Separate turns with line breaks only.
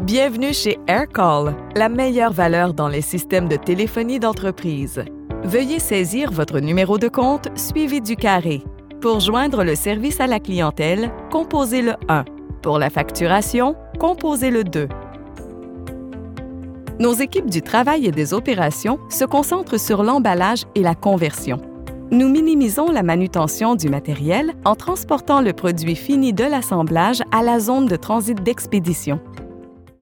Bienvenue chez AirCall, la meilleure valeur dans les systèmes de téléphonie d'entreprise. Veuillez saisir votre numéro de compte suivi du carré. Pour joindre le service à la clientèle, composez le 1. Pour la facturation, composez le 2. Nos équipes du travail et des opérations se concentrent sur l'emballage et la conversion. Nous minimisons la manutention du matériel en transportant le produit fini de l'assemblage à la zone de transit d'expédition.